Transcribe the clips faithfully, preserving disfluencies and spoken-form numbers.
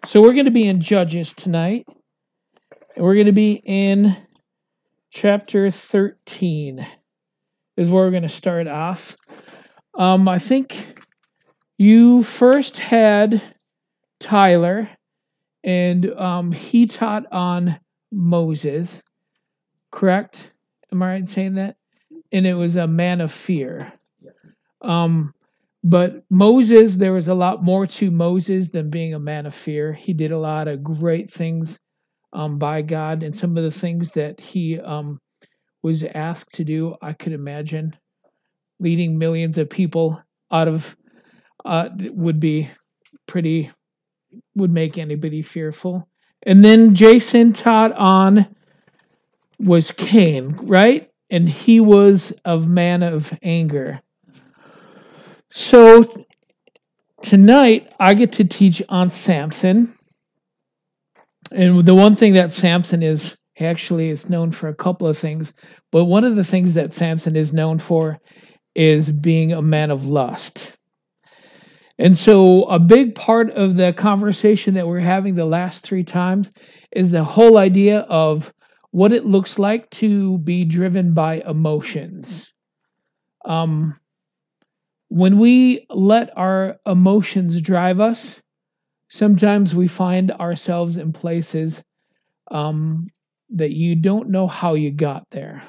So we're going to be in Judges tonight. And we're going to be in chapter thirteen is where we're going to start off. Um, I think you first had Tyler, and um, he taught on Moses, correct? Am I right in saying that? And it was a man of fear. Yes. Um, but Moses, there was a lot more to Moses than being a man of fear. He did a lot of great things um, by God, and some of the things that he um, was asked to do, I could imagine leading millions of people out of uh, would be pretty would make anybody fearful. And then Jason taught on was Cain, right? And he was of man of anger. So tonight I get to teach on Samson. And the one thing that Samson is actually is known for a couple of things, but one of the things that Samson is known for is being a man of lust. And so a big part of the conversation that we're having the last three times is the whole idea of what it looks like to be driven by emotions. Um, when we let our emotions drive us, sometimes we find ourselves in places um, that you don't know how you got there.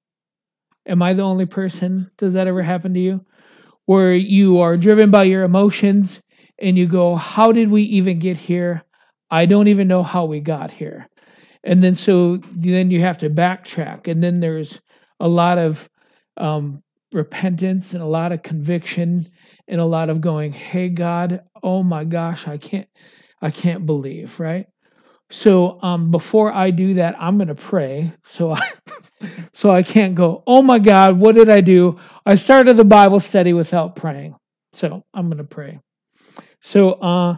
Am I the only person? Does that ever happen to you? Where you are driven by your emotions and you go, how did we even get here? I don't even know how we got here. And then so then you have to backtrack. And then there's a lot of um, repentance and a lot of conviction and a lot of going, hey God, oh my gosh, I can't, I can't believe, right? So um, before I do that, I'm going to pray. So I, so I can't go, oh my God, what did I do? I started the Bible study without praying. So I'm going to pray. So, uh,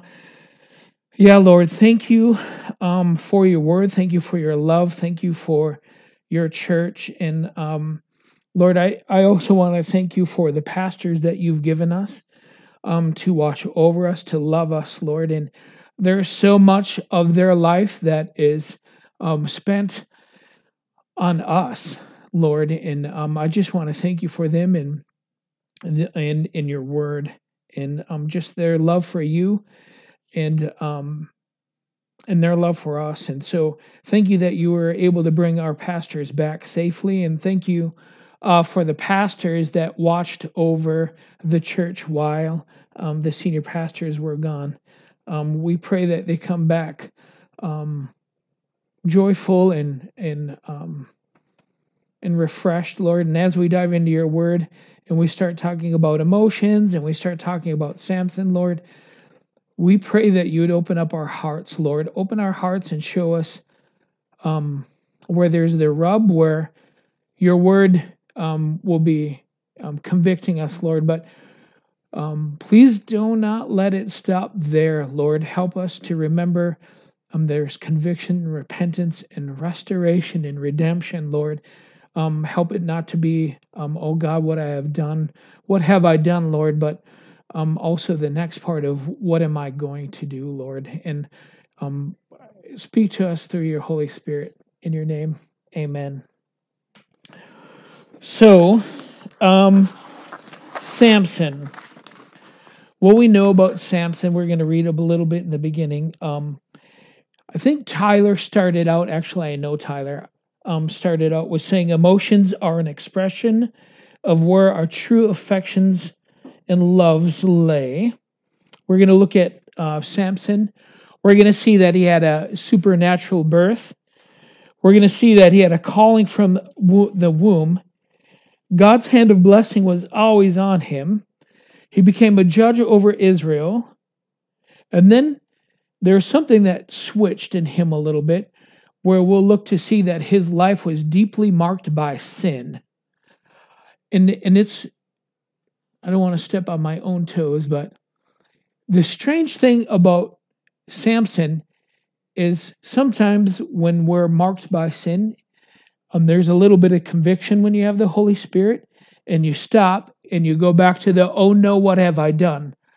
yeah, Lord, thank you um, for your word. Thank you for your love. Thank you for your church. And um, Lord, I, I also want to thank you for the pastors that you've given us um, to watch over us, to love us, Lord. And there's so much of their life that is um, spent on us, Lord. And um, I just want to thank you for them and and in your word and um, just their love for you and um, and their love for us. And so thank you that you were able to bring our pastors back safely. And thank you uh, for the pastors that watched over the church while um, the senior pastors were gone. Um, we pray that they come back um, joyful and and um, and refreshed, Lord. And as we dive into your word and we start talking about emotions and we start talking about Samson, Lord, we pray that you would open up our hearts, Lord. Open our hearts and show us um, where there's the rub, where your word um, will be um, convicting us, Lord. But um, please do not let it stop there, Lord. Help us to remember um, there's conviction and repentance and restoration and redemption, Lord. Um, help it not to be, um, oh God, what I have done. What have I done, Lord? But um, also the next part of what am I going to do, Lord? And um, speak to us through your Holy Spirit. In your name, amen. So, um, Samson. What we know about Samson, we're going to read a little bit in the beginning. Um, I think Tyler started out, actually, I know Tyler um, started out with saying emotions are an expression of where our true affections and loves lay. We're going to look at uh, Samson. We're going to see that he had a supernatural birth. We're going to see that he had a calling from wo- the womb. God's hand of blessing was always on him. He became a judge over Israel. And then there's something that switched in him a little bit, where we'll look to see that his life was deeply marked by sin. And, and it's, I don't want to step on my own toes, but the strange thing about Samson is sometimes when we're marked by sin, um, there's a little bit of conviction when you have the Holy Spirit and you stop and you go back to the, oh no, what have I done?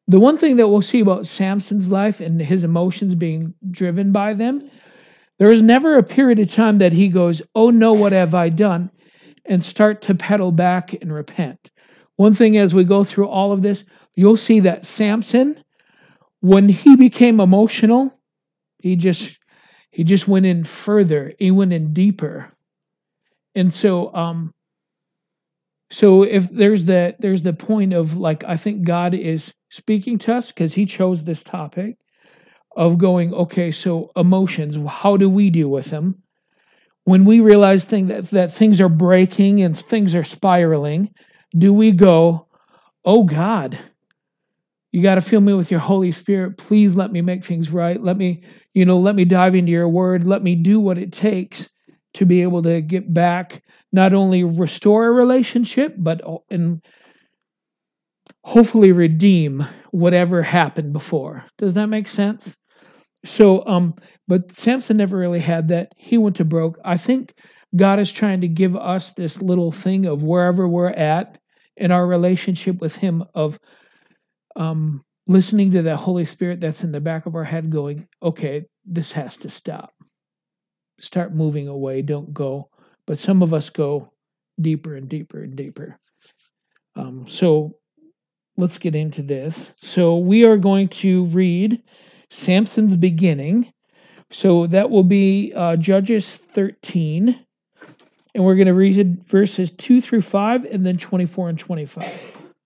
The one thing that we'll see about Samson's life and his emotions being driven by them, there is never a period of time that he goes, "Oh no, what have I done?" and start to pedal back and repent. One thing as we go through all of this, you'll see that Samson, when he became emotional, he just he just went in further. He went in deeper. And so um so if there's the there's the point of, like, I think God is speaking to us because he chose this topic of going, okay, so emotions, how do we deal with them? When we realize thing that, that things are breaking and things are spiraling, do we go, "Oh God, you got to fill me with your Holy Spirit. Please let me make things right. Let me, you know, let me dive into your word. Let me do what it takes to be able to get back, not only restore a relationship, but and hopefully redeem whatever happened before." Does that make sense? So, um, but Samson never really had that. He went to broke. I think God is trying to give us this little thing of wherever we're at in our relationship with Him, of um, listening to the Holy Spirit that's in the back of our head going, "Okay, this has to stop. Start moving away. Don't go." But some of us go deeper and deeper and deeper. Um, so let's get into this. So we are going to read Samson's beginning. So that will be uh, Judges thirteen. And we're going to read verses two through five and then twenty-four and twenty-five.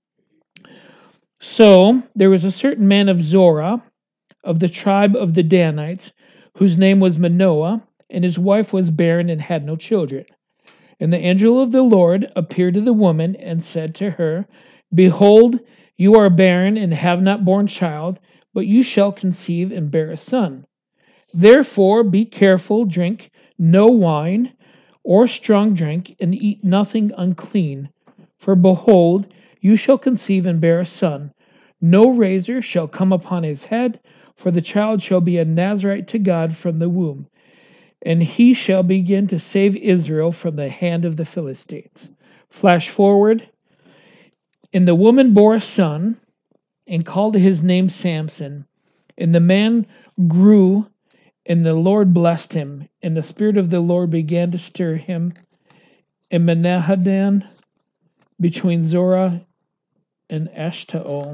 So there was a certain man of Zorah, of the tribe of the Danites, whose name was Manoah, and his wife was barren and had no children. And the angel of the Lord appeared to the woman and said to her, "Behold, you are barren and have not borne child, but you shall conceive and bear a son. Therefore be careful, drink no wine or strong drink, and eat nothing unclean. For behold, you shall conceive and bear a son. No razor shall come upon his head, for the child shall be a Nazarite to God from the womb. And he shall begin to save Israel from the hand of the Philistines." Flash forward. "And the woman bore a son, and called his name Samson. And the man grew, and the Lord blessed him. And the Spirit of the Lord began to stir him in Menahadan, between Zorah and Eshtaol."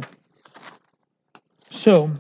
So,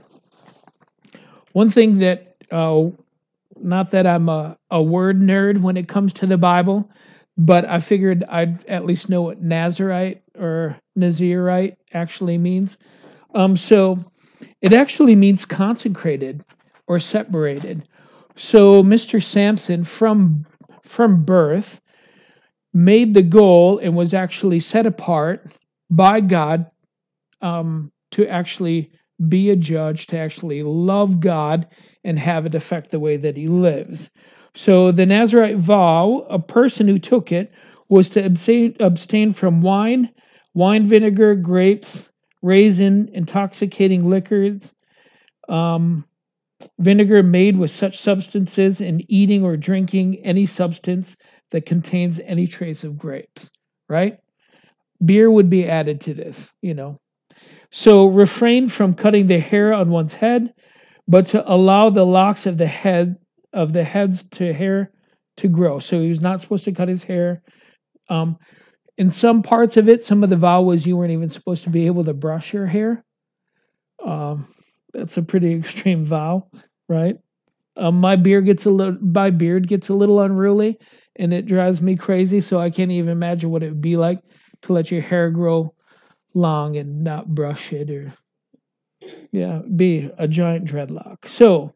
one thing that, uh, not that I'm a, a word nerd when it comes to the Bible, but I figured I'd at least know what Nazarite or Nazirite actually means. Um, so, it actually means consecrated or separated. So, Mister Samson, from from birth, made the goal and was actually set apart by God, um, to actually be a judge, to actually love God and have it affect the way that he lives. So the Nazarite vow, a person who took it, was to abstain, abstain from wine, wine vinegar, grapes, raisin, intoxicating liquors, um, vinegar made with such substances, and eating or drinking any substance that contains any trace of grapes, right? Beer would be added to this, you know. So refrain from cutting the hair on one's head, but to allow the locks of the head of the heads to hair to grow. So he was not supposed to cut his hair. Um, in some parts of it, some of the vow was you weren't even supposed to be able to brush your hair. Um, that's a pretty extreme vow, right? Um, my beard gets a little, my beard gets a little unruly, and it drives me crazy. So I can't even imagine what it would be like to let your hair grow long and not brush it, or yeah, be a giant dreadlock. So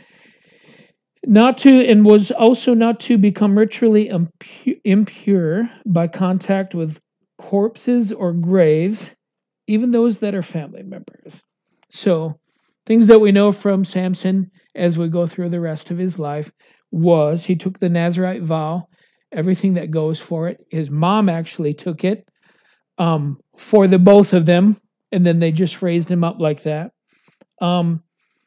not to, and was also not to become ritually impu- impure by contact with corpses or graves, even those that are family members. So things that we know from Samson as we go through the rest of his life was he took the Nazarite vow, everything that goes for it. His mom actually took it, um, for the both of them, and then they just raised him up like that. Um,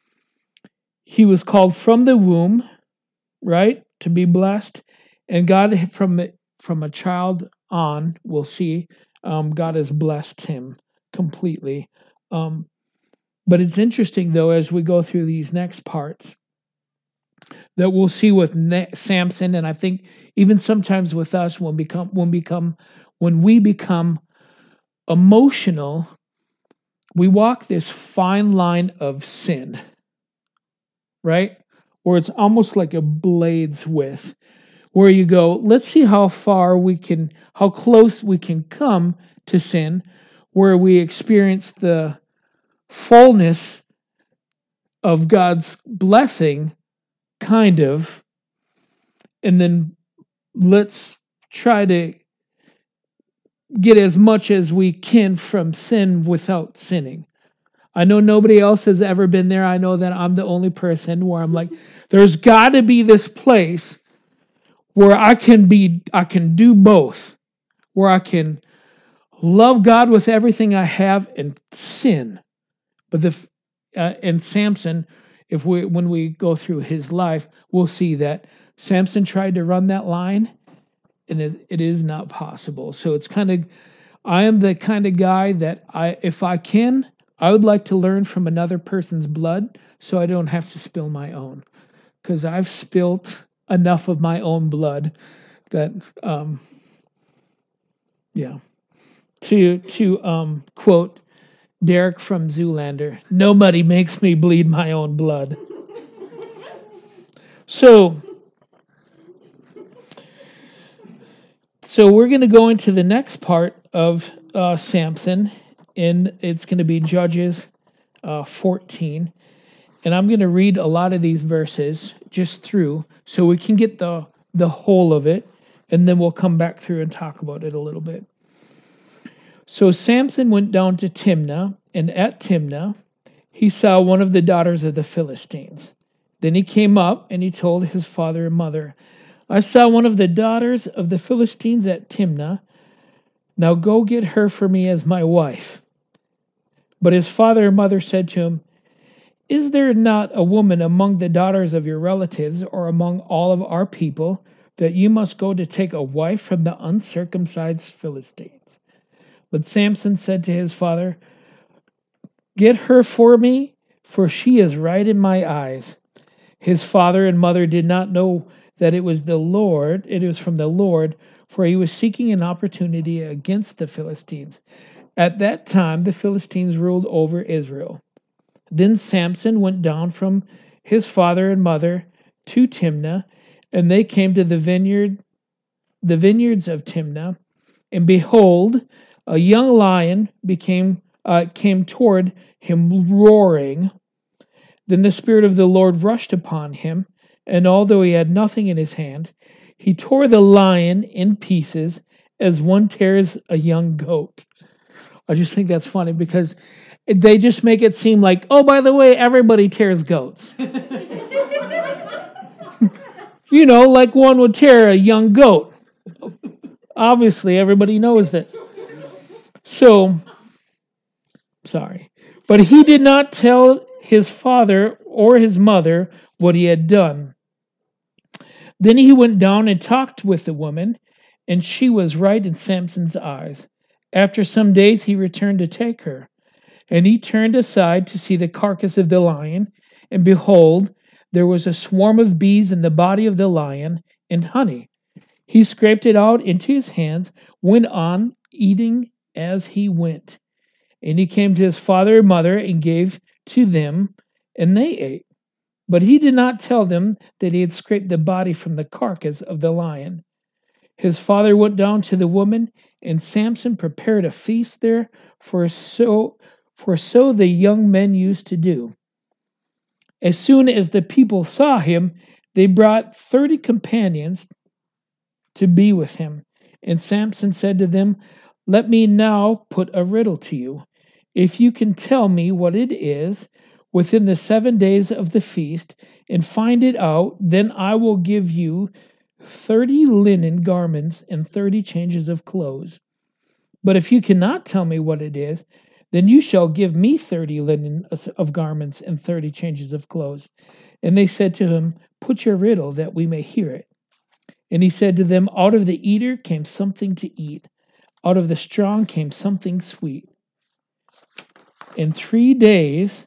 he was called from the womb, right, to be blessed, and God from it, from a child on, we'll see, um, God has blessed him completely. Um, But it's interesting, though, as we go through these next parts, that we'll see with ne- Samson, and I think even sometimes with us, when become when become when we become emotional, we walk this fine line of sin, right? Where it's almost like a blade's width, where you go, let's see how far we can, how close we can come to sin, where we experience the fullness of God's blessing, kind of, and then let's try to get as much as we can from sin without sinning. I know nobody else has ever been there. I know that I'm the only person where I'm like, there's got to be this place where I can be, I can do both, where I can love God with everything I have and sin. But the uh, and Samson, if we when we go through his life, we'll see that Samson tried to run that line, and it, it is not possible. So it's kind of, I am the kind of guy that I, if I can, I would like to learn from another person's blood so I don't have to spill my own, because I've spilt enough of my own blood that, um, yeah. To to um, quote Derek from Zoolander, nobody makes me bleed my own blood. So, so we're going to go into the next part of uh, Samson, and it's going to be Judges uh, fourteen. And I'm going to read a lot of these verses just through so we can get the, the whole of it, and then we'll come back through and talk about it a little bit. So Samson went down to Timnah, and at Timnah he saw one of the daughters of the Philistines. Then he came up and he told his father and mother, I saw one of the daughters of the Philistines at Timnah. Now go get her for me as my wife. But his father and mother said to him, Is there not a woman among the daughters of your relatives or among all of our people that you must go to take a wife from the uncircumcised Philistines? But Samson said to his father, Get her for me, for she is right in my eyes. His father and mother did not know that it was the Lord, it was from the Lord, for he was seeking an opportunity against the Philistines. At that time, the Philistines ruled over Israel. Then Samson went down from his father and mother to Timnah, and they came to the vineyard, the vineyards of Timnah. And behold, a young lion became uh, came toward him roaring. Then the Spirit of the Lord rushed upon him, and although he had nothing in his hand, he tore the lion in pieces as one tears a young goat. I just think that's funny because they just make it seem like, oh, by the way, everybody tears goats. You know, like one would tear a young goat. Obviously, everybody knows this. So, sorry. But he did not tell his father or his mother what he had done. Then he went down and talked with the woman, and she was right in Samson's eyes. After some days he returned to take her. And he turned aside to see the carcass of the lion, and behold, there was a swarm of bees in the body of the lion, and honey. He scraped it out into his hands, went on eating as he went. And he came to his father and mother and gave to them, and they ate. But he did not tell them that he had scraped the body from the carcass of the lion. His father went down to the woman, and Samson prepared a feast there, for so for so the young men used to do. As soon as the people saw him, they brought thirty companions to be with him. And Samson said to them, Let me now put a riddle to you. If you can tell me what it is within the seven days of the feast, and find it out, then I will give you thirty linen garments and thirty changes of clothes. But if you cannot tell me what it is, then you shall give me thirty linen of garments and thirty changes of clothes. And they said to him, Put your riddle, that we may hear it. And he said to them, Out of the eater came something to eat. Out of the strong came something sweet. In three days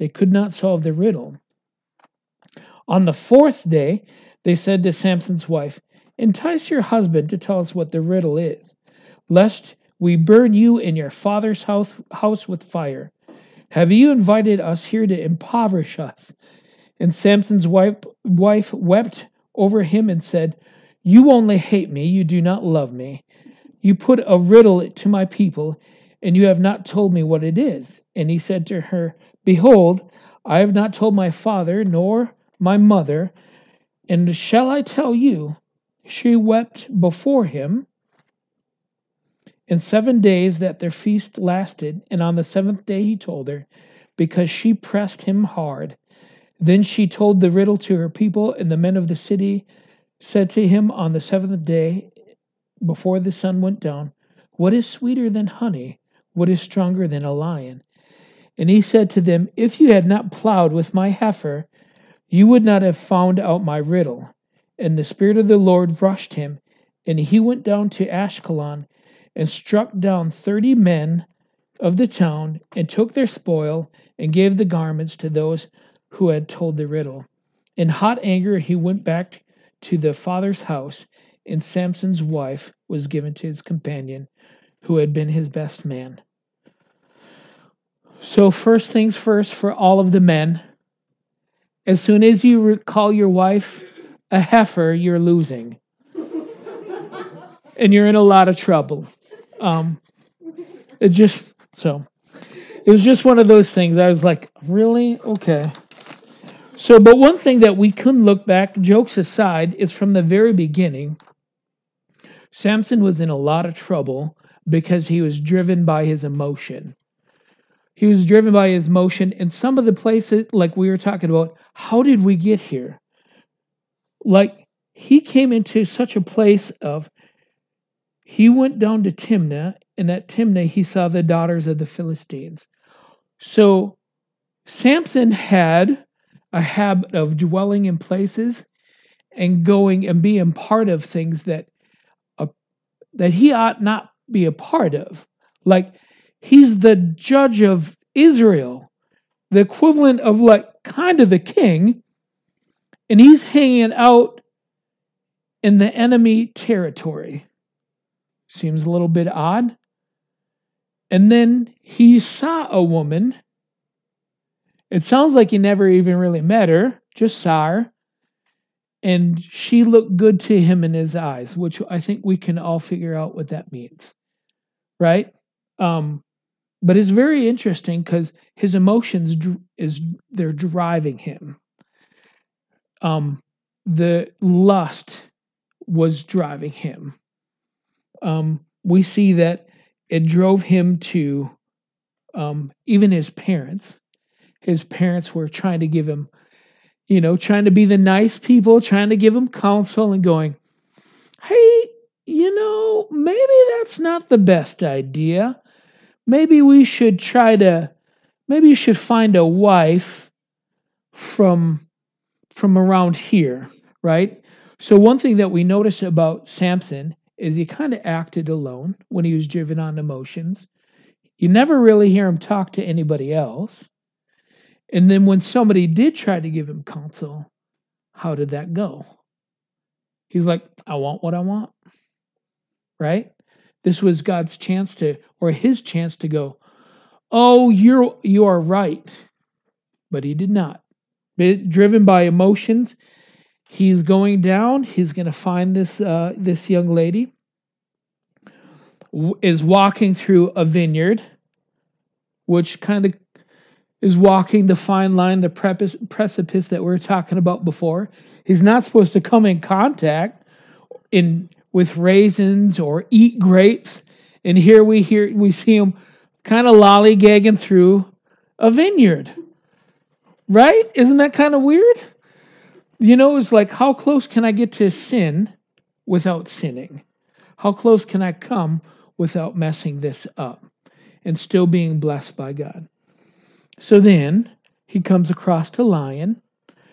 They could not solve the riddle. On the fourth day, they said to Samson's wife, "Entice your husband to tell us what the riddle is, lest we burn you and your father's house, house with fire. Have you invited us here to impoverish us?" And Samson's wife, wife wept over him and said, "You only hate me, you do not love me. You put a riddle to my people, and you have not told me what it is." And he said to her, "Behold, I have not told my father nor my mother, and shall I tell you?" She wept before him. In seven days that their feast lasted, and on the seventh day he told her, because she pressed him hard. Then she told the riddle to her people, and the men of the city said to him on the seventh day, before the sun went down, "What is sweeter than honey? What is stronger than a lion?" And he said to them, "If you had not plowed with my heifer, you would not have found out my riddle." And the Spirit of the Lord rushed him, and he went down to Ashkelon and struck down thirty men of the town, and took their spoil, and gave the garments to those who had told the riddle. In hot anger he went back to the father's house, and Samson's wife was given to his companion, who had been his best man. So first things first for all of the men, as soon as you call your wife a heifer, you're losing. And you're in a lot of trouble. Um, it just, so, it was just one of those things. I was like, really? Okay. So, but one thing that we couldn't look back, jokes aside, is from the very beginning, Samson was in a lot of trouble because he was driven by his emotion. He was driven by his emotion, and some of the places, like we were talking about, how did we get here? Like, he came into such a place of, he went down to Timnah, and at Timnah he saw the daughters of the Philistines. So, Samson had a habit of dwelling in places and going and being part of things that uh, that he ought not be a part of. Like, he's the judge of Israel, the equivalent of like kind of the king, and he's hanging out in the enemy territory. Seems a little bit odd. And then he saw a woman. It sounds like he never even really met her, just saw her. And she looked good to him in his eyes, which I think we can all figure out what that means. Right? Um, but it's very interesting because his emotions is they're driving him. Um, the lust was driving him. Um, we see that it drove him to um, even his parents. His parents were trying to give him, you know, trying to be the nice people, trying to give him counsel and going, "Hey, you know, maybe that's not the best idea. Maybe we should try to, maybe you should find a wife from from around here," right? So one thing that we notice about Samson is he kind of acted alone when he was driven on emotions. You never really hear him talk to anybody else. And then when somebody did try to give him counsel, how did that go? He's like, "I want what I want." Right? This was God's chance to, or his chance to go, "Oh, you're you are right." But he did not. Driven by emotions, he's going down. He's going to find this uh, this young lady, is walking through a vineyard, which kind of is walking the fine line, the precipice that we were talking about before. He's not supposed to come in contact in with raisins or eat grapes, and here we hear we see him kind of lollygagging through a vineyard. Right? Isn't that kind of weird? You know, it's like, how close can I get to sin without sinning? How close can I come without messing this up and still being blessed by God? So then he comes across a lion,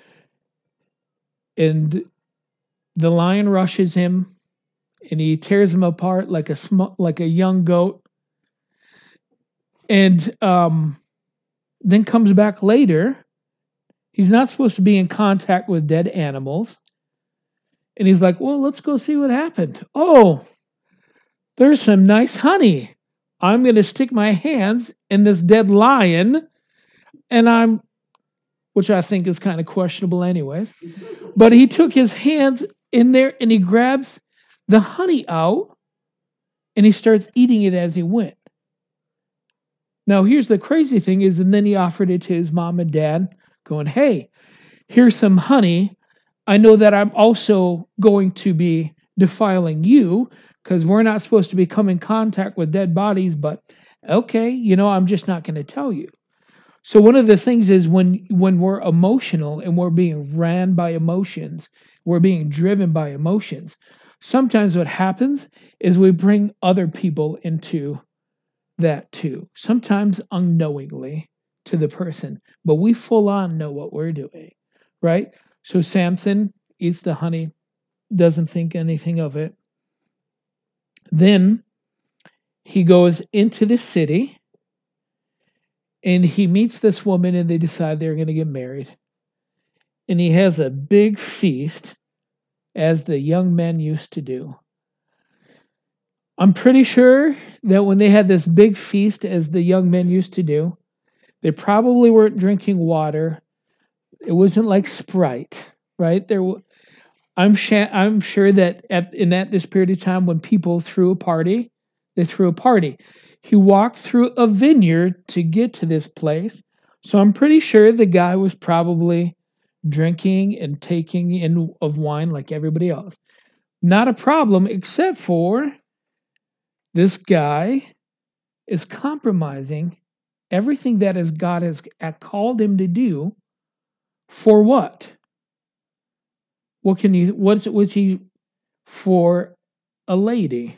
and the lion rushes him, and he tears him apart like a sm- like a young goat. And um, then comes back later. He's not supposed to be in contact with dead animals. And he's like, well, let's go see what happened. Oh, there's some nice honey. I'm going to stick my hands in this dead lion. And I'm, which I think is kind of questionable anyways. But he took his hands in there and he grabs the honey out and he starts eating it as he went. Now, here's the crazy thing is, and then he offered it to his mom and dad, going, hey, here's some honey. I know that I'm also going to be defiling you because we're not supposed to be come in contact with dead bodies, but okay, you know, I'm just not going to tell you. So one of the things is when when we're emotional and we're being ran by emotions, we're being driven by emotions. Sometimes what happens is we bring other people into that too. Sometimes unknowingly to the person, but we full on know what we're doing, right? So Samson eats the honey, doesn't think anything of it. Then he goes into the city and he meets this woman and they decide they're going to get married. And he has a big feast as the young men used to do. I'm pretty sure that when they had this big feast as the young men used to do, they probably weren't drinking water. It wasn't like Sprite, right? There, I'm sh- I'm sure that at in that this period of time when people threw a party, they threw a party. He walked through a vineyard to get to this place, so I'm pretty sure the guy was probably drinking and taking in of wine like everybody else. Not a problem, except for this guy is compromising everything that is God has called him to do. For what? What can you? What's was he for? A lady,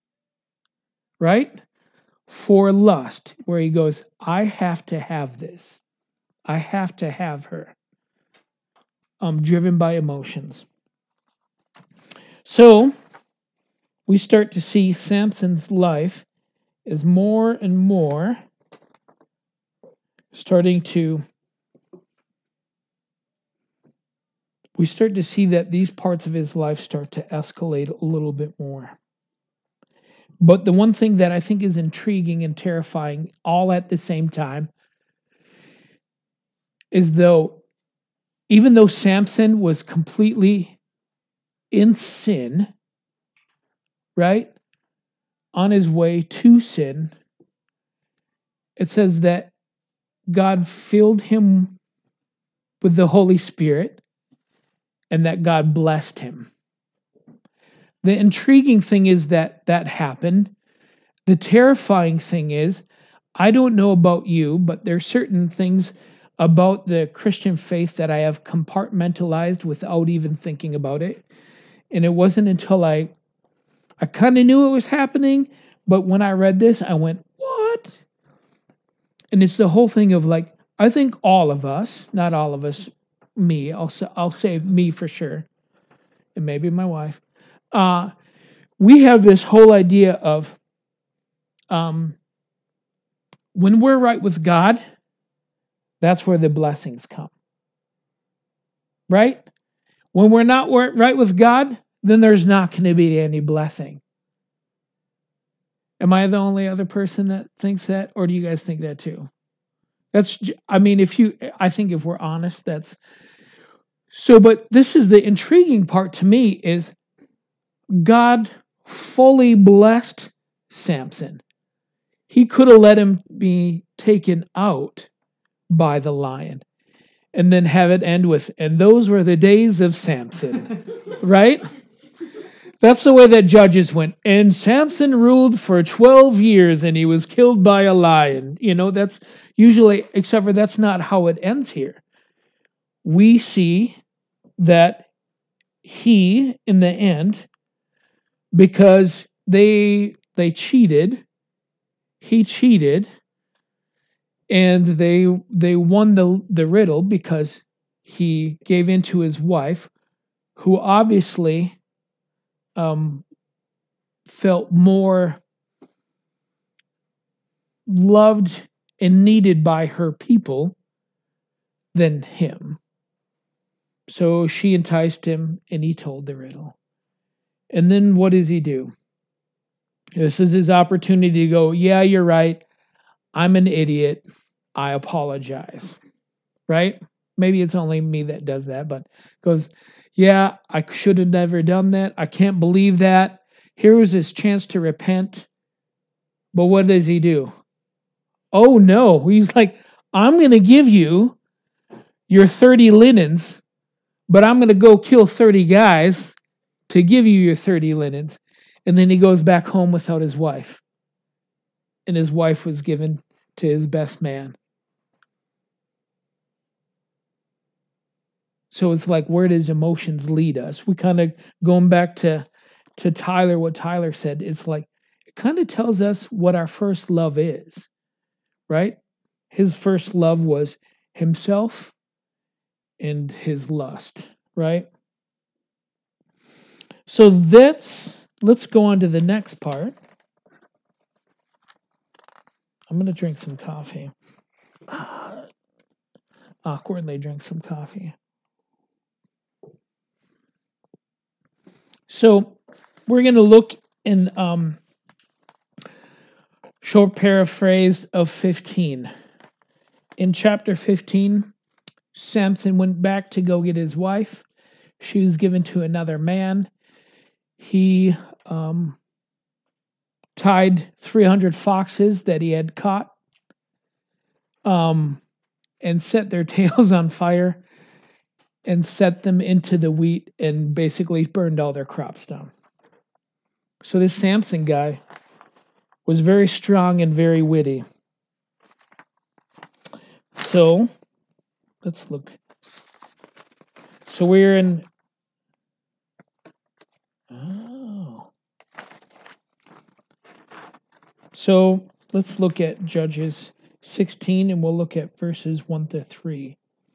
right? For lust, where he goes, I have to have this. I have to have her. I'm driven by emotions. So we start to see Samson's life is more and more starting to. We start to see that these parts of his life start to escalate a little bit more. But the one thing that I think is intriguing and terrifying all at the same time is though, even though Samson was completely in sin, right, on his way to sin, it says that God filled him with the Holy Spirit and that God blessed him. The intriguing thing is that that happened. The terrifying thing is, I don't know about you, but there's certain things about the Christian faith that I have compartmentalized without even thinking about it. And it wasn't until I I kind of knew it was happening, but when I read this, I went, what? And it's the whole thing of like, I think all of us, not all of us, me, I'll, I'll say me for sure, and maybe my wife, uh, we have this whole idea of um, when we're right with God, that's where the blessings come. Right? When we're not right with God, then there's not going to be any blessing. Am I the only other person that thinks that, or do you guys think that too? That's, I mean, if you, I think if we're honest, that's so. But this is the intriguing part to me is God fully blessed Samson. He could have let him be taken out by the lion and then have it end with, and those were the days of Samson, right? That's the way that Judges went. And Samson ruled for twelve years and he was killed by a lion. You know, that's usually, except for that's not how it ends here. We see that he, in the end, because they they cheated, he cheated, and they they won the, the riddle because he gave in to his wife, who obviously um, felt more loved and needed by her people than him. So she enticed him, and he told the riddle. And then what does he do? This is his opportunity to go, yeah, you're right. I'm an idiot. I apologize. Right? Maybe it's only me that does that, but goes, yeah, I should have never done that. I can't believe that. Here was his chance to repent. But what does he do? Oh no. He's like, I'm going to give you your thirty linens, but I'm going to go kill thirty guys to give you your thirty linens. And then he goes back home without his wife. And his wife was given to his best man. So it's like, where does emotions lead us? We kind of, going back to, to Tyler, what Tyler said, it's like, it kind of tells us what our first love is, right? His first love was himself and his lust, right? So that's, let's go on to the next part. I'm going to drink some coffee. Uh, awkwardly drink some coffee. So we're going to look in um, short paraphrase of fifteen. In chapter fifteen, Samson went back to go get his wife. She was given to another man. He um, tied three hundred foxes that he had caught um, and set their tails on fire and set them into the wheat and basically burned all their crops down. So this Samson guy was very strong and very witty. So let's look. So we're in. Oh. So let's look at Judges sixteen, and we'll look at verses one to three.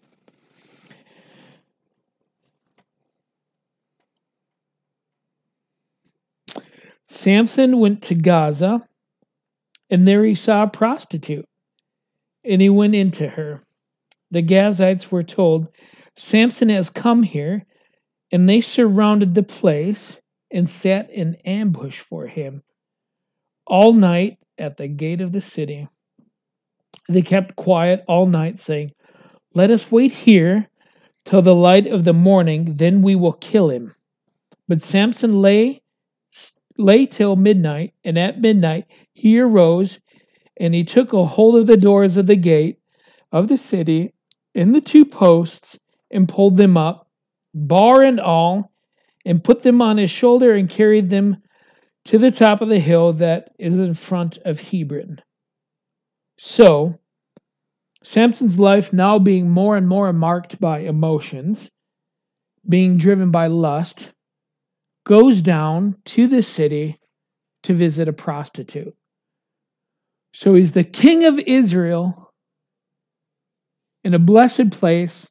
Samson went to Gaza, and there he saw a prostitute, and he went into her. The Gazites were told, Samson has come here, and they surrounded the place and sat in ambush for him all night at the gate of the city. They kept quiet all night, saying, let us wait here till the light of the morning, then we will kill him. But Samson lay lay till midnight, and at midnight he arose, and he took a hold of the doors of the gate of the city in the two posts, and pulled them up, bar and all, and put them on his shoulder, and carried them to the top of the hill that is in front of Hebron. So Samson's life, now being more and more marked by emotions, being driven by lust, goes down to the city to visit a prostitute. So he's the king of Israel in a blessed place,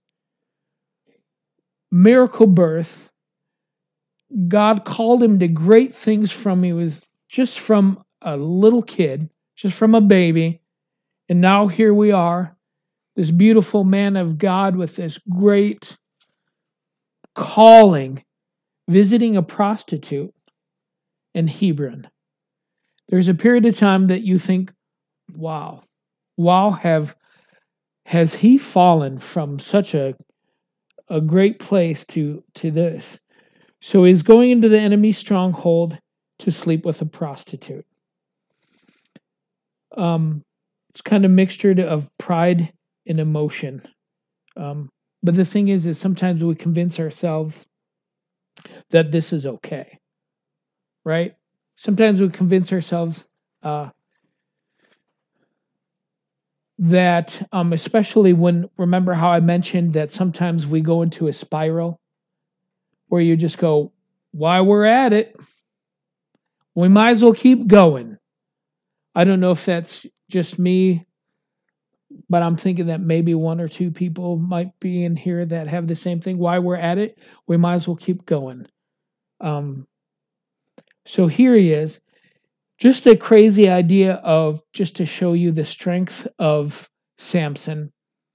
miracle birth. God called him to great things from he was just from a little kid, just from a baby. And now here we are, this beautiful man of God with this great calling, visiting a prostitute in Hebron. There's a period of time that you think, wow, wow, have has he fallen from such a a great place to to this? So he's going into the enemy's stronghold to sleep with a prostitute. Um, it's kind of mixture of pride and emotion. Um, but the thing is, is sometimes we convince ourselves that this is okay, right? Sometimes we convince ourselves uh, that, um, especially when, remember how I mentioned that sometimes we go into a spiral where you just go, while we're at it, we might as well keep going. I don't know if that's just me, but I'm thinking that maybe one or two people might be in here that have the same thing. While we're at it, we might as well keep going. Um, so here he is, Just a crazy idea of just to show you the strength of Samson.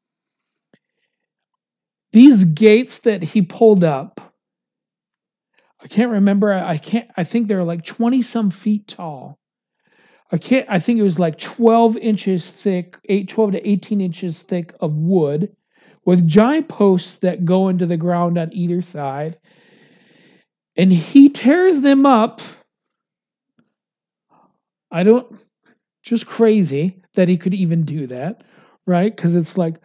These gates that he pulled up, I can't remember. I can't. I think they're like twenty some feet tall. I can't. I think it was like twelve inches thick, eight, twelve to eighteen inches thick of wood, with giant posts that go into the ground on either side. And he tears them up. I don't. Just crazy that he could even do that, right? Because it's like,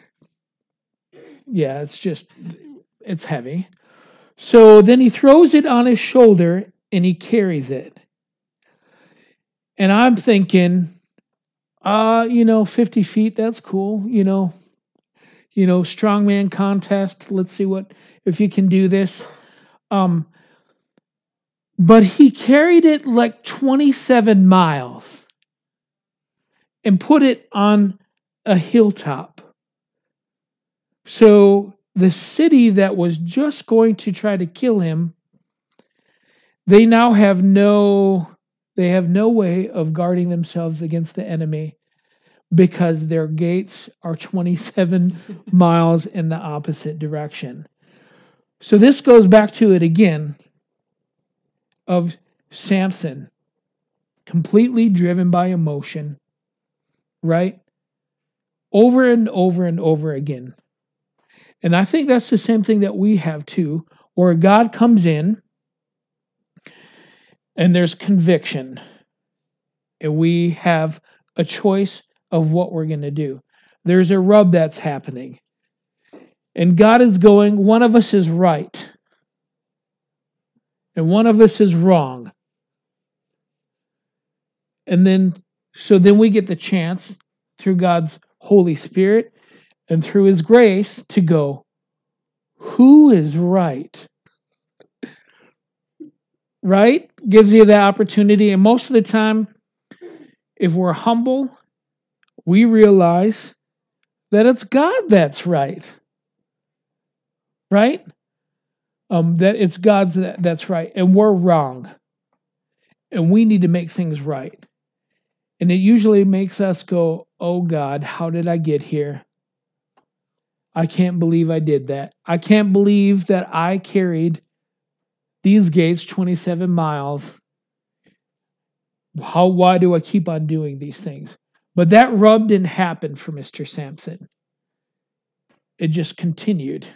yeah, it's just, it's heavy. So then he throws it on his shoulder and he carries it. And I'm thinking, uh, you know, fifty feet, that's cool. You know, you know, strongman contest. Let's see what, if you can do this. Um, but he carried it like twenty-seven miles and put it on a hilltop. So the city that was just going to try to kill him, they now have no they have no way of guarding themselves against the enemy because their gates are twenty-seven miles in the opposite direction. So this goes back to it again of Samson, completely driven by emotion, right? Over and over and over again. And I think that's the same thing that we have too, where God comes in and there's conviction. And we have a choice of what we're going to do. There's a rub that's happening. And God is going, one of us is right. And one of us is wrong. And then, so then we get the chance through God's Holy Spirit and through His grace to go, who is right? Right? Gives you the opportunity. And most of the time, if we're humble, we realize that it's God that's right. Right? Um, that it's God's that, that's right. And we're wrong. And we need to make things right. And it usually makes us go, oh God, how did I get here? I can't believe I did that. I can't believe that I carried these gates twenty-seven miles. How, why do I keep on doing these things? But that rub didn't happen for Mister Samson. It just continued.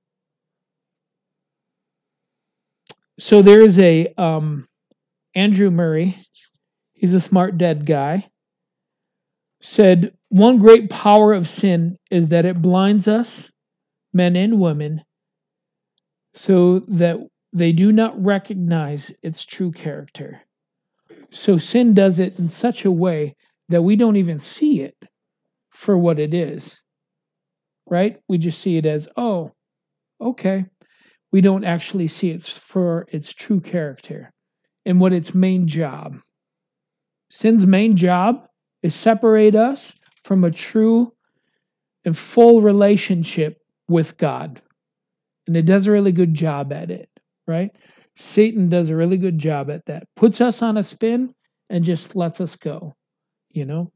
So there's a um, Andrew Murray. He's a smart dead guy. Said, one great power of sin is that it blinds us, men and women, so that they do not recognize its true character. So sin does it in such a way that we don't even see it for what it is, right? We just see it as, oh, okay. We don't actually see it for its true character and what its main job. Sin's main job is separate us from a true and full relationship with God. And it does a really good job at it, right? Satan does a really good job at that. Puts us on a spin and just lets us go, you know?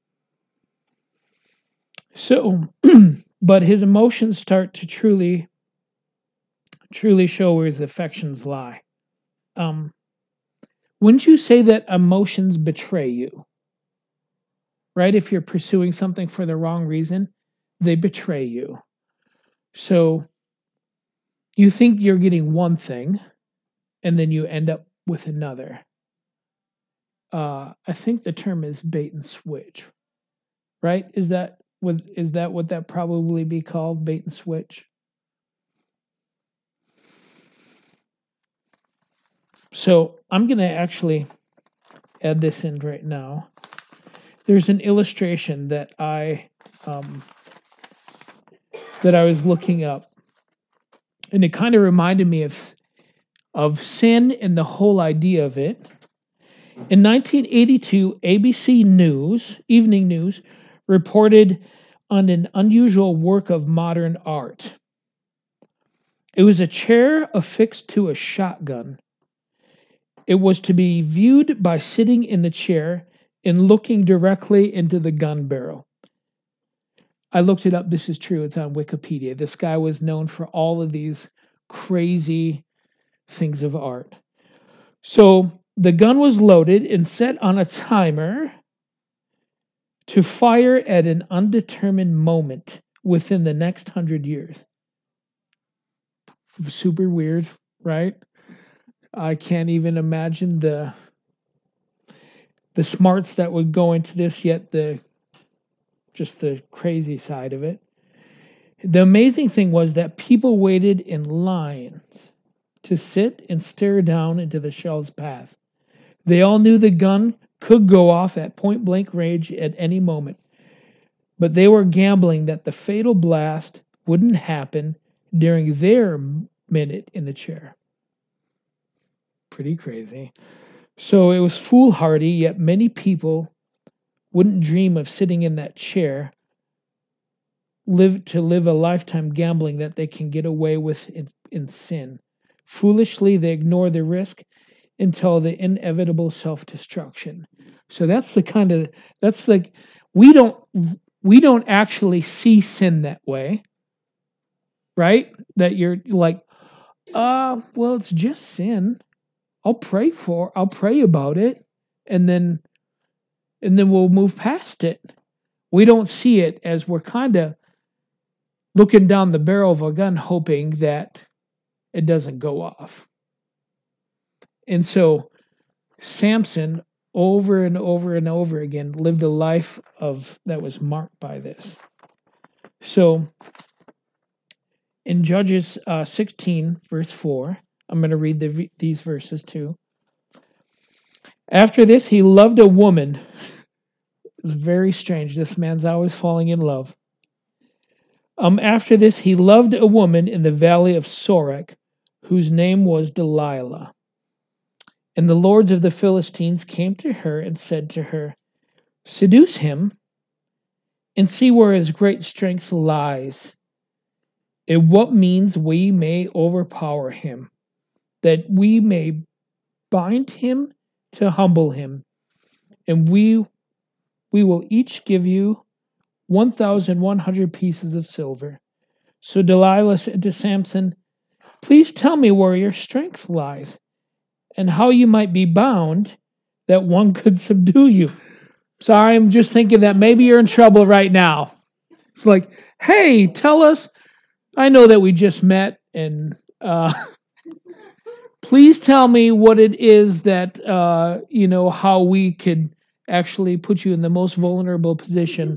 So, but his emotions start to truly, truly show where his affections lie. Um, wouldn't you say that emotions betray you? Right? If you're pursuing something for the wrong reason, they betray you. So you think you're getting one thing, and then you end up with another. Uh, I think the term is bait and switch, right? Is that what is that what that probably be called, bait and switch? So I'm going to actually add this in right now. There's an illustration that I um, that I was looking up, and it kind of reminded me of of sin and the whole idea of it. In nineteen eighty-two, A B C News, Evening News, reported on an unusual work of modern art. It was a chair affixed to a shotgun. It was to be viewed by sitting in the chair and looking directly into the gun barrel. I looked it up. This is true. It's on Wikipedia. This guy was known for all of these crazy things of art. So the gun was loaded and set on a timer to fire at an undetermined moment within the next hundred years. Super weird, right? I can't even imagine the the smarts that would go into this, yet the just the crazy side of it. The amazing thing was that people waited in lines to sit and stare down into the shell's path. They all knew the gun could go off at point blank range at any moment, but they were gambling that the fatal blast wouldn't happen during their minute in the chair. Pretty crazy. So it was foolhardy, yet many people wouldn't dream of sitting in that chair, live to live a lifetime gambling that they can get away with in, in sin. Foolishly, they ignore the risk until the inevitable self-destruction. So that's the kind of that's like we don't we don't actually see sin that way, right? That you're like, uh, well, it's just sin. I'll pray for, I'll pray about it, and then and then we'll move past it. We don't see it as we're kind of looking down the barrel of a gun hoping that it doesn't go off. And so Samson, over and over and over again, lived a life of that was marked by this. So in Judges uh, sixteen, verse four, I'm going to read the, these verses too. After this, he loved a woman. It's very strange. This man's always falling in love. Um, after this, he loved a woman in the valley of Sorek, whose name was Delilah. And the lords of the Philistines came to her and said to her, "Seduce him, and see where his great strength lies, in what means we may overpower him, that we may bind him to humble him, and we we will each give you one thousand one hundred pieces of silver." So Delilah said to Samson, "Please tell me where your strength lies, and how you might be bound that one could subdue you." Sorry, I'm just thinking that maybe you're in trouble right now. It's like, hey, tell us. I know that we just met, and uh, please tell me what it is that, uh, you know, how we could actually put you in the most vulnerable position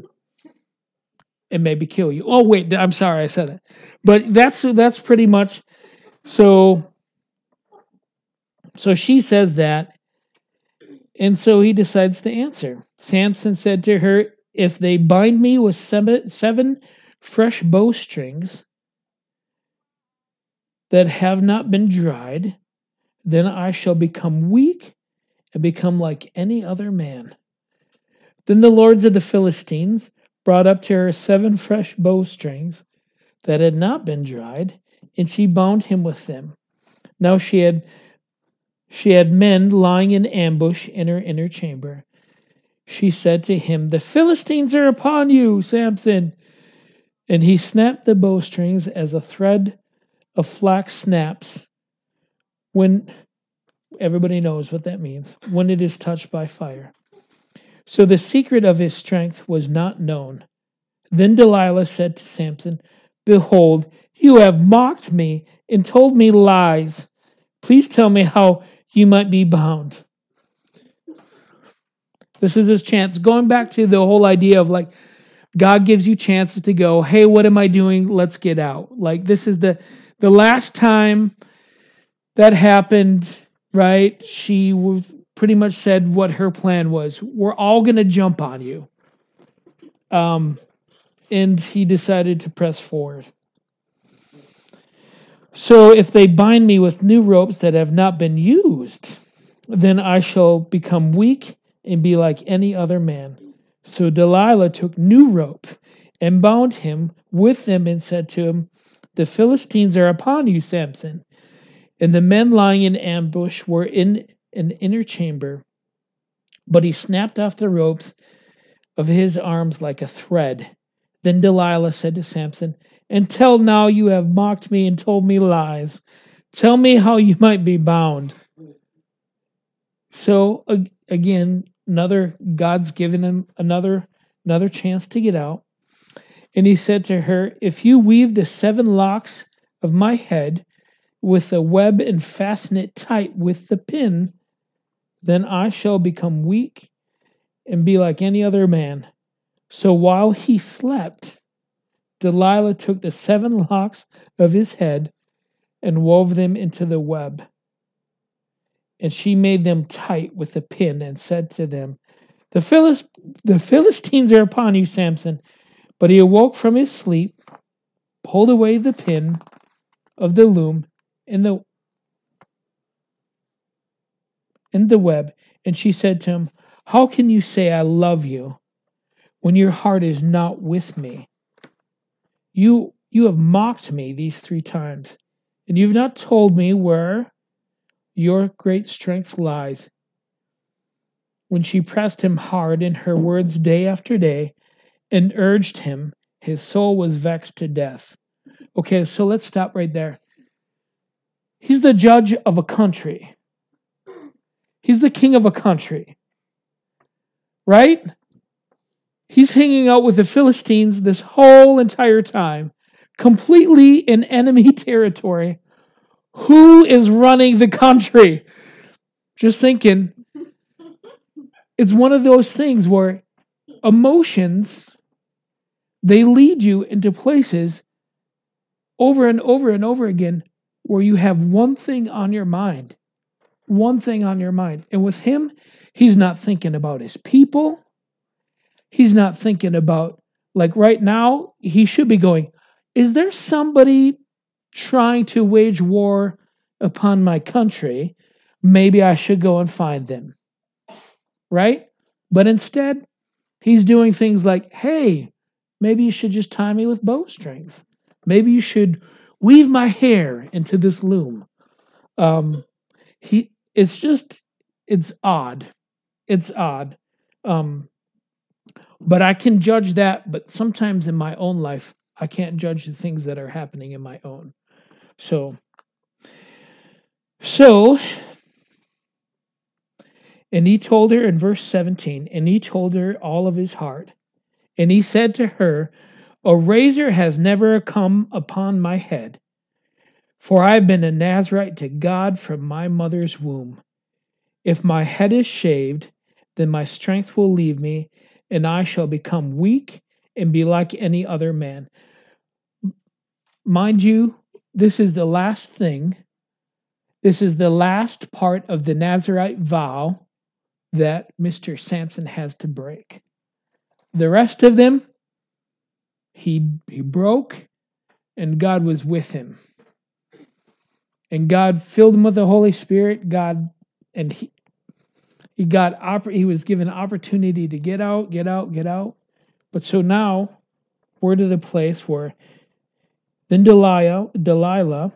and maybe kill you. Oh, wait, I'm sorry I said it. But that's that's pretty much, so, so she says that, and so he decides to answer. Samson said to her, "If they bind me with seven, seven fresh bowstrings that have not been dried, then I shall become weak and become like any other man." Then the lords of the Philistines brought up to her seven fresh bowstrings that had not been dried, and she bound him with them. Now she had she had men lying in ambush in her inner chamber. She said to him, "The Philistines are upon you, Samson." And he snapped the bowstrings as a thread of flax snaps when everybody knows what that means, when it is touched by fire. So the secret of his strength was not known. Then Delilah said to Samson, "Behold, you have mocked me and told me lies. Please tell me how you might be bound." This is his chance. Going back to the whole idea of like, God gives you chances to go, hey, what am I doing? Let's get out. Like this is the the last time that happened, right? She was pretty much said what her plan was. We're all going to jump on you. Um, and he decided to press forward. So if they bind me with new ropes that have not been used, then I shall become weak and be like any other man. So Delilah took new ropes and bound him with them and said to him, "The Philistines are upon you, Samson." And the men lying in ambush were in in the inner chamber, but he snapped off the ropes of his arms like a thread. Then Delilah said to Samson, "Until now you have mocked me and told me lies. Tell me how you might be bound." So again, another God's given him another another chance to get out. And he said to her, "If you weave the seven locks of my head with a web and fasten it tight with the pin, then I shall become weak and be like any other man." So while he slept, Delilah took the seven locks of his head and wove them into the web. And she made them tight with a pin and said to them, the, Philist- the Philistines are upon you, Samson." But he awoke from his sleep, pulled away the pin of the loom in the, in the web, and she said to him, "How can you say I love you when your heart is not with me? You, you have mocked me these three times, and you've not told me where your great strength lies." When she pressed him hard in her words day after day and urged him, his soul was vexed to death. Okay, so let's stop right there. He's the judge of a country. He's the king of a country. Right? He's hanging out with the Philistines this whole entire time, completely in enemy territory. Who is running the country? Just thinking. It's one of those things where emotions, they lead you into places over and over and over again where you have one thing on your mind. One thing on your mind. And with him, he's not thinking about his people. He's not thinking about, like right now, he should be going, is there somebody trying to wage war upon my country? Maybe I should go and find them. Right? But instead, he's doing things like, hey, maybe you should just tie me with bowstrings. Maybe you should weave my hair into this loom. Um, he, it's just, it's odd. It's odd. Um, but I can judge that. But sometimes in my own life, I can't judge the things that are happening in my own. So, so, and he told her in verse seventeen, and he told her all of his heart. And he said to her, "A razor has never come upon my head, for I have been a Nazarite to God from my mother's womb. If my head is shaved, then my strength will leave me, and I shall become weak and be like any other man." Mind you, this is the last thing. This is the last part of the Nazarite vow that Mister Samson has to break. The rest of them, he he broke, and God was with him. And God filled him with the Holy Spirit. God, and he he got oppor- he was given opportunity to get out, get out, get out. But so now we're to the place where then Delilah, Delilah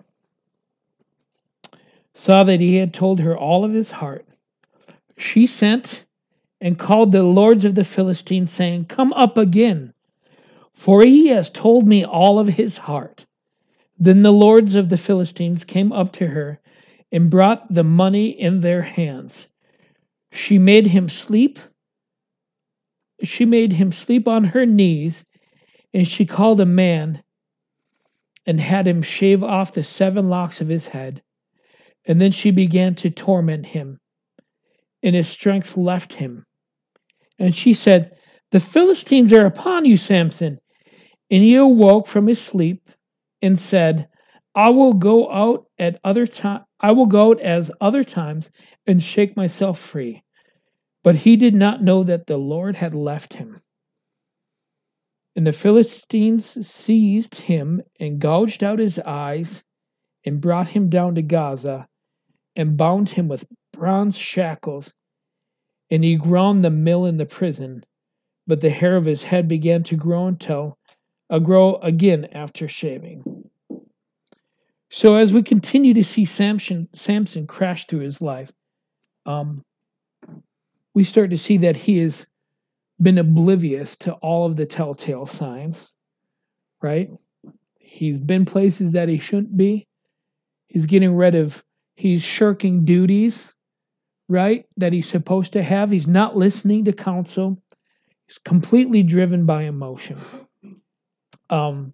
saw that he had told her all of his heart. She sent and called the lords of the Philistines, saying, "Come up again, for he has told me all of his heart." Then the lords of the Philistines came up to her and brought the money in their hands. She made him sleep. She made him sleep on her knees, and she called a man and had him shave off the seven locks of his head. And then she began to torment him, and his strength left him. And she said, "The Philistines are upon you, Samson." And he awoke from his sleep and said, I will go out at other time I will go out as other times and shake myself free. But he did not know that the Lord had left him. And the Philistines seized him and gouged out his eyes and brought him down to Gaza and bound him with bronze shackles. And he ground the mill in the prison, but the hair of his head began to grow until uh, grow again after shaving. So as we continue to see Samson, Samson crash through his life, um, we start to see that he has been oblivious to all of the telltale signs, right? He's been places that he shouldn't be. He's getting rid of, he's shirking duties, right? That he's supposed to have. He's not listening to counsel. He's completely driven by emotion. Um,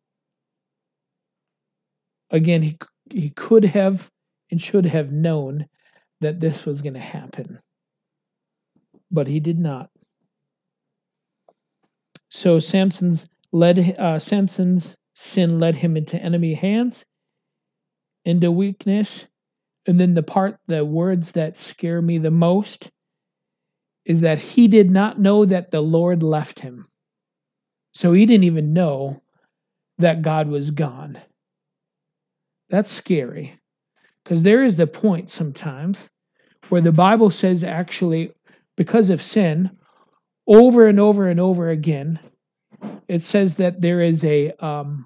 again, he he could have and should have known that this was going to happen, but he did not. So Samson's led uh, Samson's sin led him into enemy hands, into weakness, and then the part, the words that scare me the most, is that he did not know that the Lord left him. So he didn't even know that God was gone. That's scary, because there is the point sometimes where the Bible says, actually, because of sin, over and over and over again, it says that there is a um,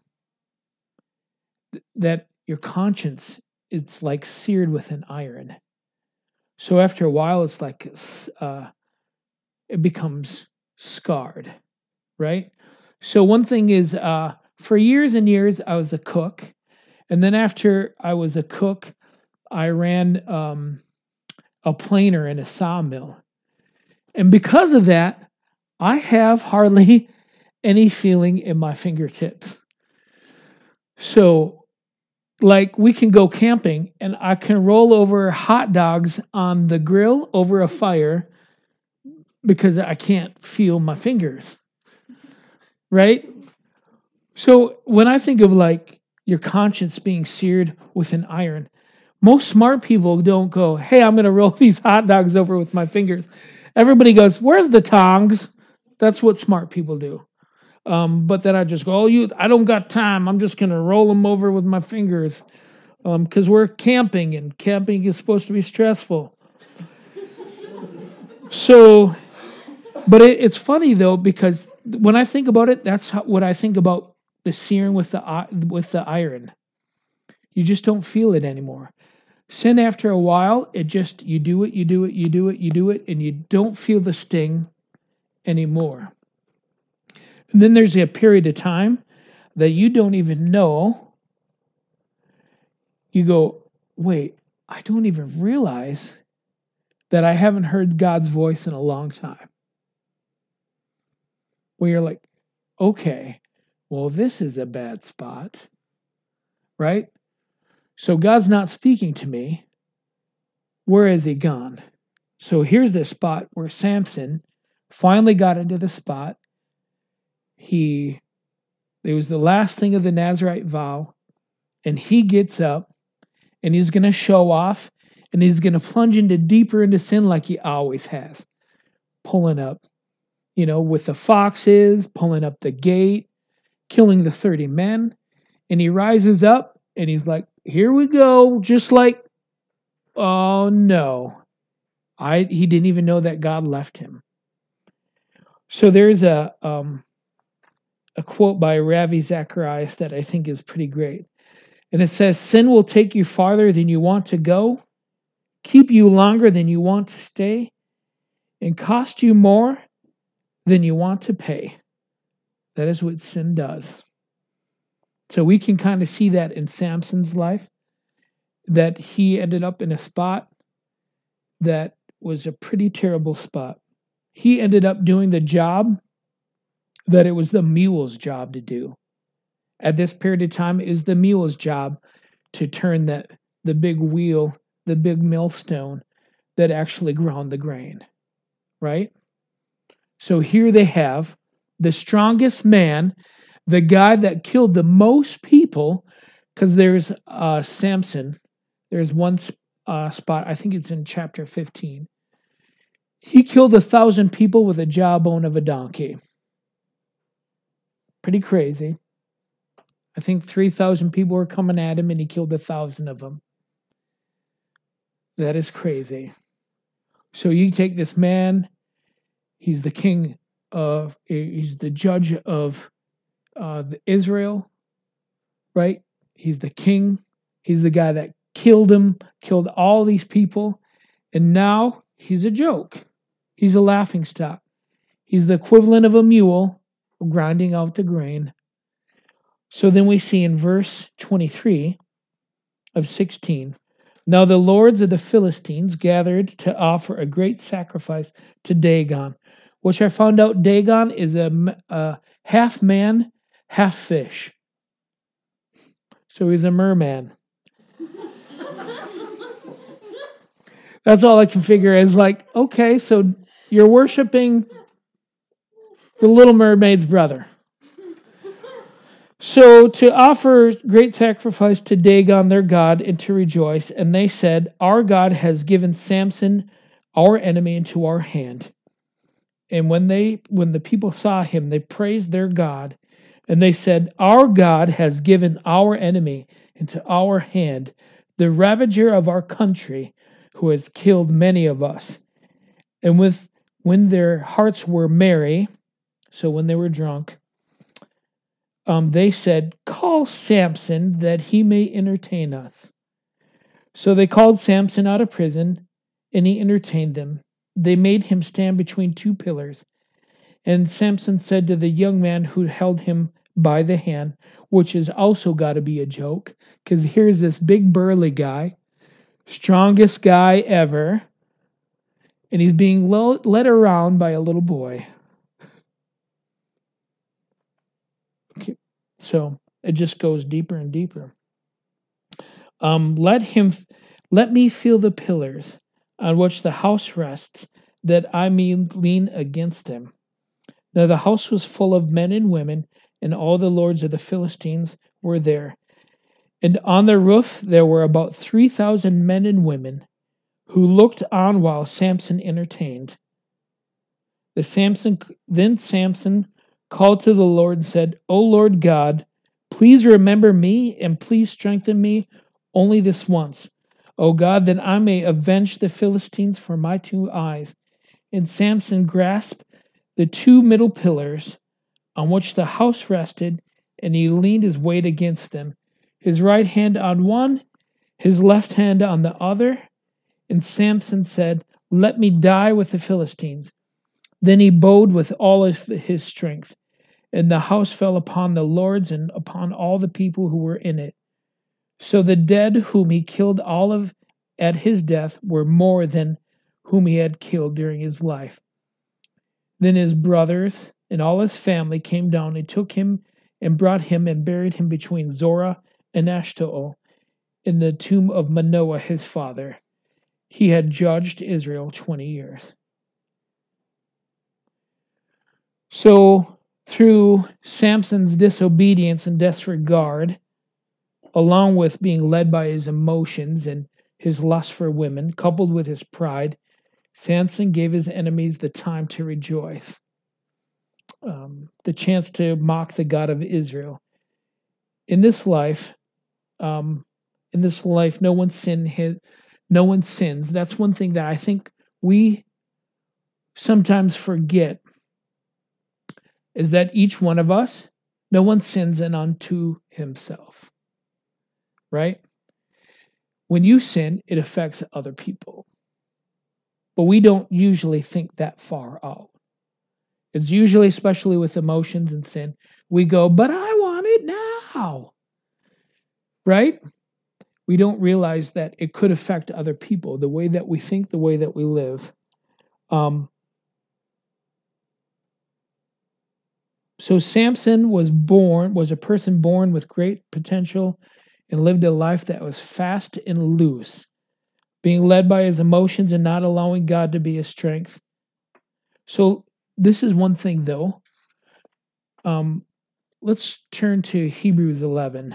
that your conscience, it's like seared with an iron. So after a while, it's like uh, it becomes scarred, right? So one thing is, uh, for years and years, I was a cook, and then after I was a cook, I ran um, a planer in a sawmill, and because of that, I have hardly any feeling in my fingertips. So, like, we can go camping and I can roll over hot dogs on the grill over a fire because I can't feel my fingers. Right? So, when I think of like your conscience being seared with an iron, most smart people don't go, "Hey, I'm going to roll these hot dogs over with my fingers." Everybody goes, "Where's the tongs?" That's what smart people do. Um, but then I just go, "Oh, you, I don't got time. I'm just going to roll them over with my fingers." Because um, we're camping, and camping is supposed to be stressful. So, but it, it's funny though, because when I think about it, that's how, what I think about the searing with the with the iron. You just don't feel it anymore. Sin, after a while, it just, you do it, you do it, you do it, you do it, and you don't feel the sting anymore. And then there's a period of time that you don't even know. You go, wait, I don't even realize that I haven't heard God's voice in a long time. Where you're like, okay, well, this is a bad spot, right? So God's not speaking to me. Where has he gone? So here's the spot where Samson finally got into the spot. He, it was the last thing of the Nazirite vow, and he gets up and he's going to show off, and he's going to plunge into deeper into sin like he always has, pulling up, you know, with the foxes, pulling up the gate, killing the thirty men. And he rises up and he's like, here we go. Just like, oh no, I, he didn't even know that God left him. So there's a, um, a quote by Ravi Zacharias that I think is pretty great. And it says, sin will take you farther than you want to go, keep you longer than you want to stay, and cost you more than you want to pay. That is what sin does. So we can kind of see that in Samson's life, that he ended up in a spot that was a pretty terrible spot. He ended up doing the job that it was the mule's job to do. At this period of time, it was the mule's job to turn that the big wheel, the big millstone that actually ground the grain, right? So here they have the strongest man, the guy that killed the most people, because there's uh, Samson. There's one uh, spot, I think it's in chapter fifteen. He killed a thousand people with a jawbone of a donkey. Pretty crazy. I think three thousand people were coming at him and he killed a thousand of them. That is crazy. So you take this man, he's the king of, he's the judge of uh, Israel, right? He's the king. He's the guy that killed him, killed all these people. And now he's a joke. He's a laughingstock. He's the equivalent of a mule grinding out the grain. So then we see in verse twenty-three of sixteen, now the lords of the Philistines gathered to offer a great sacrifice to Dagon, which I found out Dagon is a, a half man, half fish. So he's a merman. That's all I can figure is like, okay, so you're worshiping the Little Mermaid's brother. So to offer great sacrifice to Dagon, their god, and to rejoice, and they said, our God has given Samson, our enemy, into our hand. And when they, when the people saw him, they praised their God, and they said, our God has given our enemy into our hand, the ravager of our country, who has killed many of us. And with when their hearts were merry, so when they were drunk, um, they said, call Samson that he may entertain us. So they called Samson out of prison, and he entertained them. They made him stand between two pillars. And Samson said to the young man who held him by the hand, which has also got to be a joke, because here's this big burly guy, strongest guy ever, and he's being led around by a little boy. Okay. So it just goes deeper and deeper. Um, let him, let me feel the pillars on which the house rests, that I may lean against them. Now the house was full of men and women, and all the lords of the Philistines were there. And on the roof there were about three thousand men and women, who looked on while Samson entertained. The Samson then Samson called to the Lord and said, O Lord God, please remember me and please strengthen me only this once, O God, that I may avenge the Philistines for my two eyes. And Samson grasped the two middle pillars on which the house rested, and he leaned his weight against them, his right hand on one, his left hand on the other. And Samson said, let me die with the Philistines. Then he bowed with all his, his strength, and the house fell upon the lords and upon all the people who were in it. So the dead whom he killed all of at his death were more than whom he had killed during his life. Then his brothers and all his family came down and took him and brought him and buried him between Zorah and Eshtaol in the tomb of Manoah his father. He had judged Israel twenty years. So through Samson's disobedience and disregard, along with being led by his emotions and his lust for women, coupled with his pride, Samson gave his enemies the time to rejoice, um, the chance to mock the God of Israel. In this life, um, in this life, no one sin his, no one sins. That's one thing that I think we sometimes forget, is that each one of us, no one sins in unto himself. Right? When you sin, it affects other people. But we don't usually think that far out. It's usually, especially with emotions and sin, we go, but I want it now. Right? We don't realize that it could affect other people, the way that we think, the way that we live. Um, so Samson was born, was a person born with great potential and lived a life that was fast and loose, being led by his emotions and not allowing God to be his strength. So this is one thing, though. Um, let's turn to Hebrews eleven.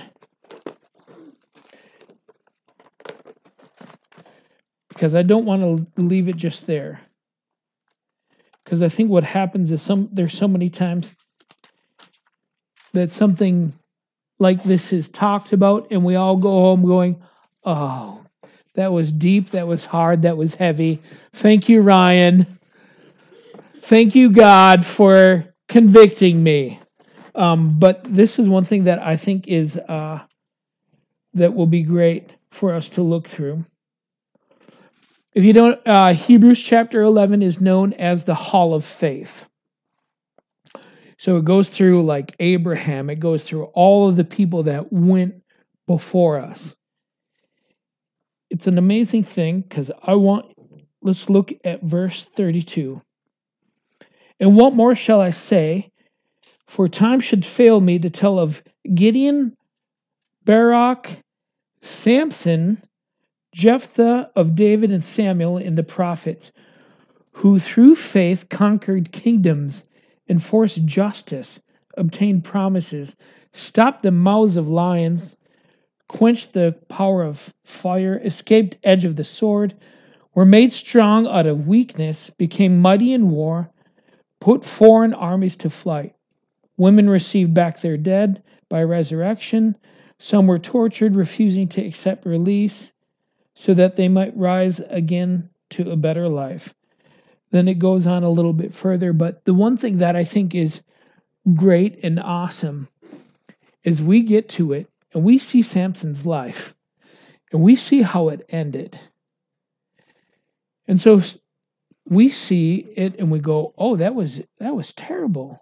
Because I don't want to leave it just there. Because I think what happens is some there's so many times that something like this is talked about, and we all go home going, oh, that was deep, that was hard, that was heavy. Thank you, Ryan. Thank you, God, for convicting me. Um, but this is one thing that I think is uh, that will be great for us to look through. If you don't, uh, Hebrews chapter eleven is known as the Hall of Faith. So it goes through like Abraham, it goes through all of the people that went before us. It's an amazing thing because I want, let's look at verse thirty-two. And what more shall I say? For time should fail me to tell of Gideon, Barak, Samson, Jephthah, of David and Samuel and the prophets, who through faith conquered kingdoms, enforced justice, obtained promises, stopped the mouths of lions, quenched the power of fire, escaped edge of the sword, were made strong out of weakness, became mighty in war, put foreign armies to flight. Women received back their dead by resurrection. Some were tortured, refusing to accept release, so that they might rise again to a better life. Then it goes on a little bit further, but the one thing that I think is great and awesome is we get to it and we see Samson's life and we see how it ended. And so we see it and we go, oh, that was that was terrible.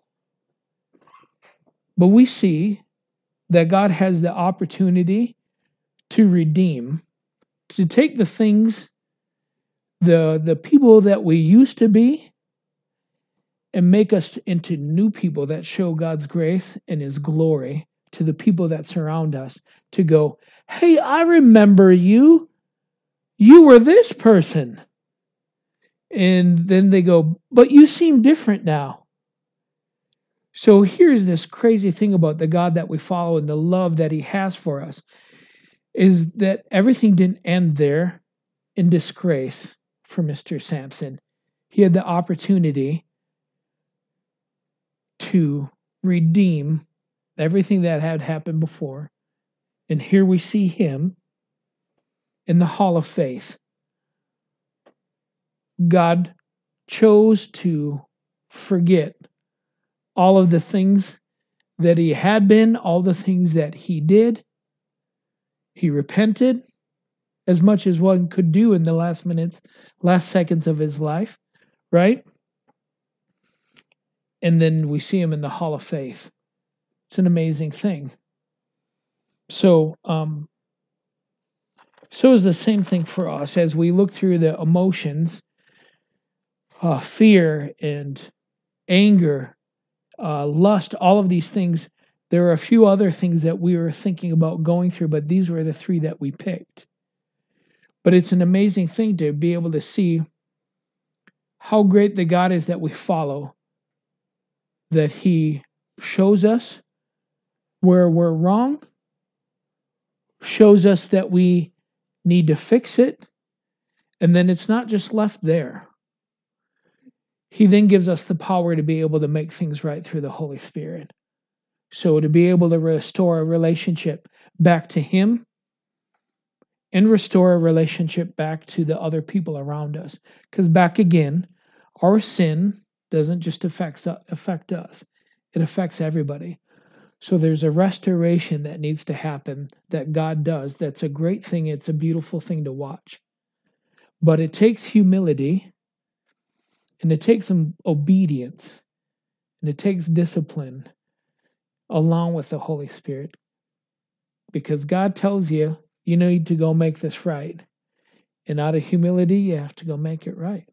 But we see that God has the opportunity to redeem, to take the things, the the people that we used to be, and make us into new people that show God's grace and His glory to the people that surround us, to go, hey, I remember you. You were this person. And then they go, but you seem different now. So here's this crazy thing about the God that we follow and the love that He has for us, is that everything didn't end there in disgrace for Mister Samson. He had the opportunity to redeem everything that had happened before. And here we see him in the Hall of Faith. God chose to forget all of the things that he had been, all the things that he did. He repented as much as one could do in the last minutes, last seconds of his life, right? And then we see him in the Hall of Faith. It's an amazing thing. So, um, so is the same thing for us as we look through the emotions, uh, fear and anger, uh, lust, all of these things. There are a few other things that we were thinking about going through, but these were the three that we picked. But it's an amazing thing to be able to see how great the God is that we follow, that He shows us where we're wrong, shows us that we need to fix it, and then it's not just left there. He then gives us the power to be able to make things right through the Holy Spirit. So to be able to restore a relationship back to Him and restore a relationship back to the other people around us. Because back again, our sin doesn't just affect, affect us, it affects everybody. So there's a restoration that needs to happen that God does. That's a great thing. It's a beautiful thing to watch. But it takes humility, and it takes some obedience, and it takes discipline along with the Holy Spirit. Because God tells you, you need to go make this right. And out of humility, you have to go make it right.